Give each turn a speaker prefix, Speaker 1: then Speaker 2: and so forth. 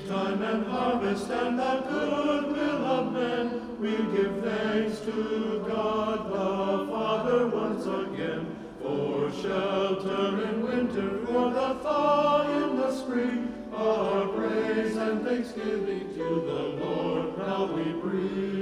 Speaker 1: Seedtime and harvest and the goodwill of men, we give thanks to God the Father once again. For shelter in winter, for the thaw in the spring, our praise and thanksgiving to the Lord now we bring.